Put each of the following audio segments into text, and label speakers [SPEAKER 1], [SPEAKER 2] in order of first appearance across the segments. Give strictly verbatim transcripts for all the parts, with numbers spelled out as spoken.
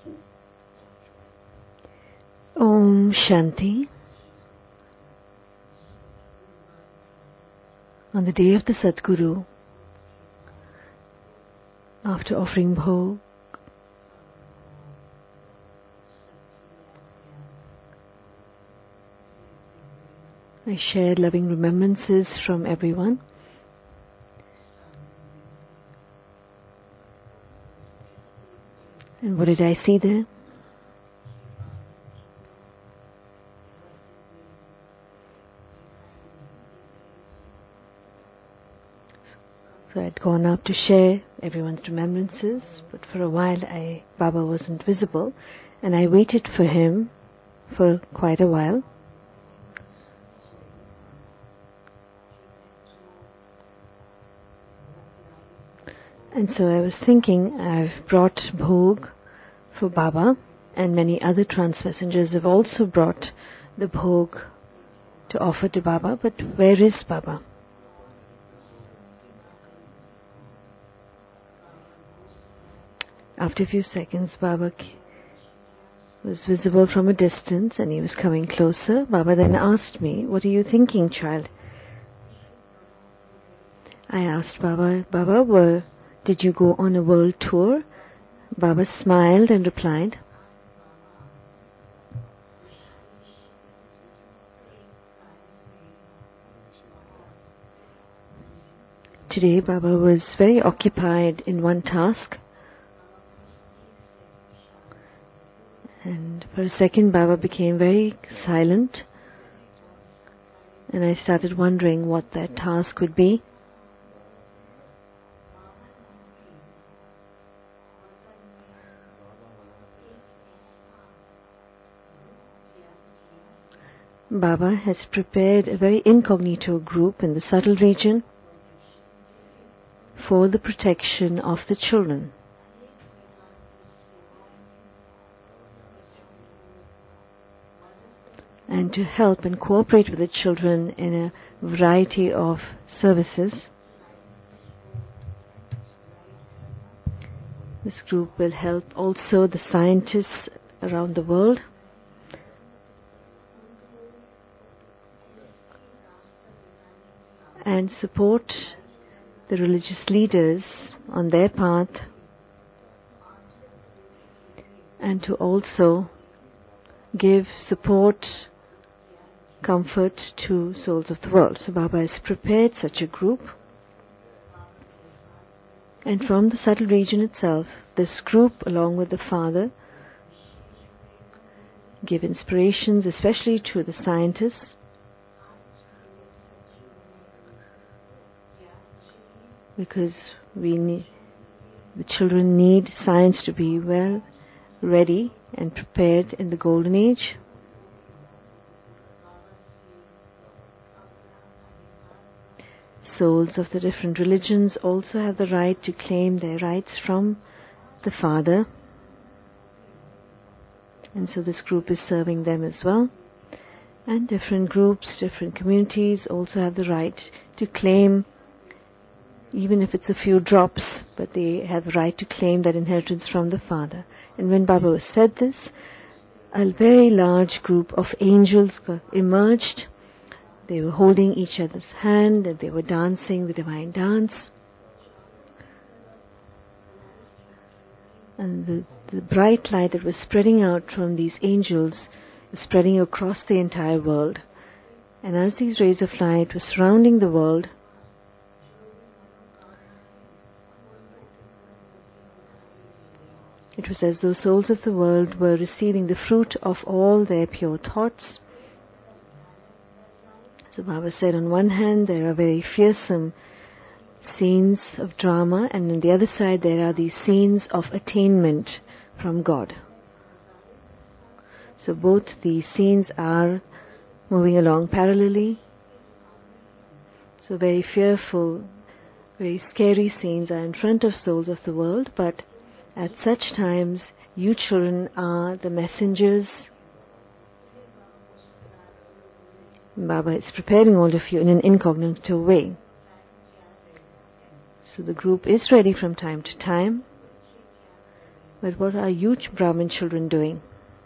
[SPEAKER 1] Om Shanti. On the day of the Sadguru, after offering bhog, I shared loving remembrances from everyone. And what did I see there? So I'd gone up to share everyone's remembrances, but for a while I, Baba wasn't visible, and I waited for him for quite a while. And so I was thinking, I've brought bhog for Baba, and many other trans-messengers have also brought the bhog to offer to Baba, but where is Baba? After a few seconds, Baba was visible from a distance and he was coming closer. Baba then asked me, "What are you thinking, child?" I asked Baba, "Baba, were, did you go on a world tour?" Baba smiled and replied, today Baba was very occupied in one task. And for a second Baba became very silent, and I started wondering what that task would be. Baba has prepared a very incognito group in the subtle region for the protection of the children. And to help and cooperate with the children in a variety of services. This group will help also the scientists around the world, and support the religious leaders on their path, and to also give support, comfort to souls of the world. So Baba has prepared such a group, and from the subtle region itself, this group along with the Father give inspirations especially to the scientists, because we need, the children need science to be well ready and prepared in the golden age. Souls of the different religions also have the right to claim their rights from the Father, and so this group is serving them as well. And different groups, different communities also have the right to claim, even if it's a few drops, but they have the right to claim that inheritance from the Father. And when Baba said this, a very large group of angels emerged. They were holding each other's hand and they were dancing the divine dance. And the, the bright light that was spreading out from these angels was spreading across the entire world. And as these rays of light were surrounding the world, it was as though souls of the world were receiving the fruit of all their pure thoughts. So Baba said, on one hand there are very fearsome scenes of drama, and on the other side there are these scenes of attainment from God. So both these scenes are moving along parallelly. So very fearful, very scary scenes are in front of souls of the world, but at such times you children are the messengers. Baba is preparing all of you in an incognito way. So the group is ready from time to time But what are you Brahmin children doing?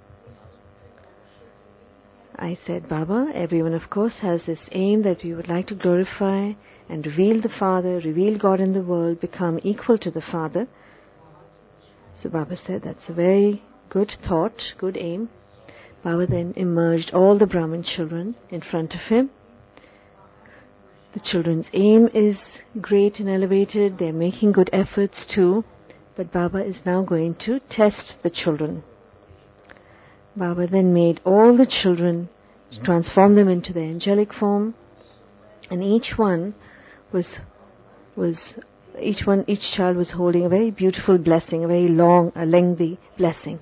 [SPEAKER 1] I said, Baba, everyone of course has this aim that we would like to glorify and reveal the Father, reveal God in the world, become equal to the Father. So Baba said, that's a very good thought, good aim. Baba then emerged all the Brahmin children in front of him. The children's aim is great and elevated. They're making good efforts too. But Baba is now going to test the children. Baba then made all the children, transformed them into their angelic form, and each one was was each one each child was holding a very beautiful blessing, a very long, a lengthy blessing.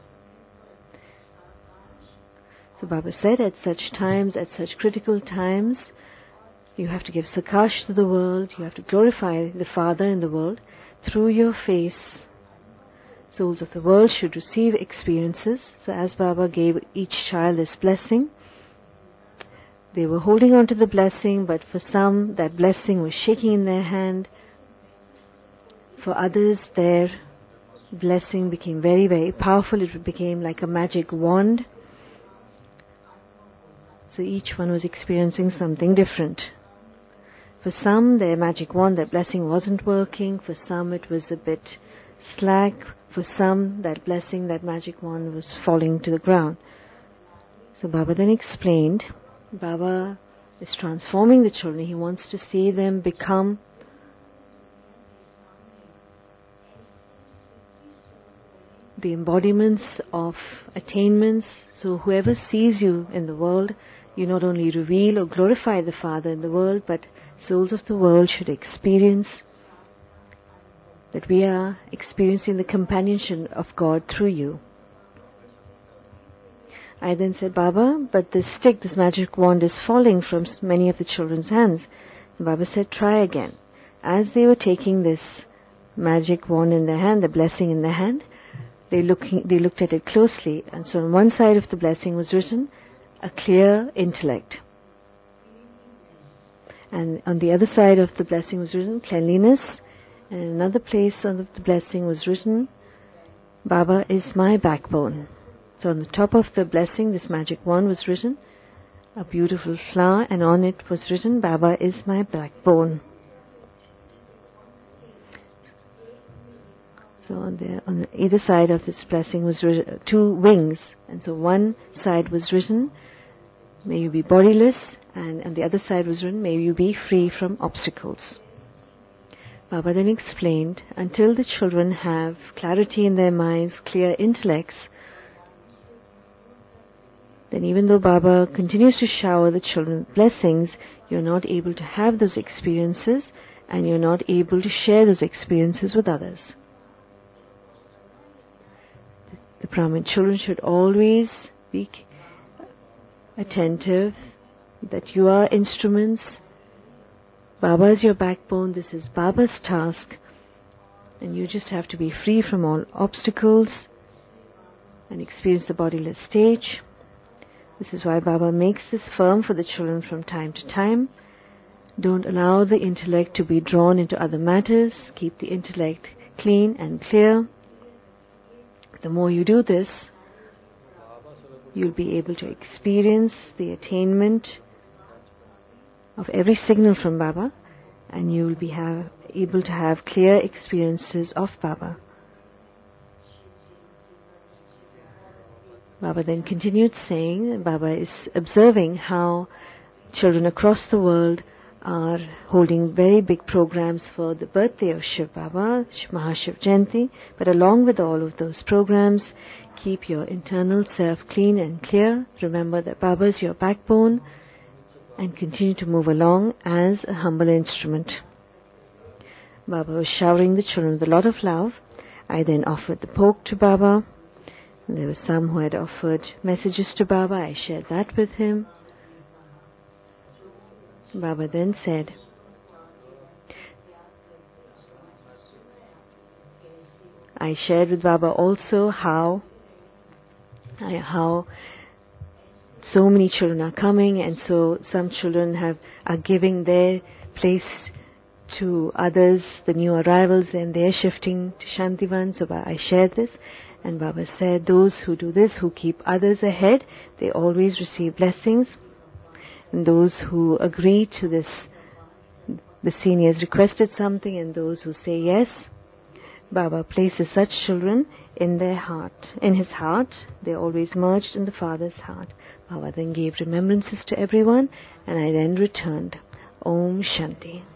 [SPEAKER 1] So Baba said, at such times, at such critical times, you have to give sakash to the world, you have to glorify the Father in the world through your face. Souls of the world should receive experiences. So as Baba gave each child this blessing, they were holding on to the blessing, but for some that blessing was shaking in their hand. For others, their blessing became very, very powerful. It became like a magic wand. So each one was experiencing something different. For some, their magic wand, their blessing wasn't working. For some, it was a bit slack. For some, that blessing, that magic wand was falling to the ground. So Baba then explained, Baba is transforming the children. He wants to see them become the embodiments of attainments. So whoever sees you in the world, you not only reveal or glorify the Father in the world, but souls of the world should experience that we are experiencing the companionship of God through you. I then said, Baba, but this stick, this magic wand is falling from many of the children's hands. And Baba said, try again. As they were taking this magic wand in their hand, the blessing in their hand, they, looking, they looked at it closely. And so on one side of the blessing was written, a clear intellect. And on the other side of the blessing was written, cleanliness. And in another place on the blessing was written, Baba is my backbone. So on the top of the blessing, this magic wand was written, a beautiful flower, and on it was written, Baba is my backbone. So on the on the either side of this blessing was written, two wings, and so one side was written, may you be bodiless, and on the other side was written, may you be free from obstacles. Baba then explained, until the children have clarity in their minds, clear intellects, then even though Baba continues to shower the children with blessings, you're not able to have those experiences, and you're not able to share those experiences with others. The Brahmin children should always be attentive that you are instruments. Baba is your backbone. This is Baba's task, and you just have to be free from all obstacles and experience the bodiless stage. This is why Baba makes this firm for the children from time to time. Don't allow the intellect to be drawn into other matters. Keep the intellect clean and clear. The more you do this, you'll be able to experience the attainment of every signal from Baba, and you will be have, able to have clear experiences of Baba. Baba then continued saying, Baba is observing how children across the world are holding very big programs for the birthday of Shiv Baba, Mahashiv Jayanti, but along with all of those programs, keep your internal self clean and clear. Remember that Baba is your backbone, and continue to move along as a humble instrument. Baba was showering the children with a lot of love. I then offered the poke to Baba. There were some who had offered messages to Baba. I shared that with him. Baba then said, I shared with Baba also how, how so many children are coming, and so some children have are giving their place to others, the new arrivals, and they're shifting to Shantivan. So I shared this, and Baba said, those who do this, who keep others ahead, they always receive blessings. And those who agree to this, the seniors requested something, and those who say yes, Baba places such children in their heart, in his heart. They're always merged in the Father's heart. Baba then gave remembrances to everyone, and I then returned. Om Shanti.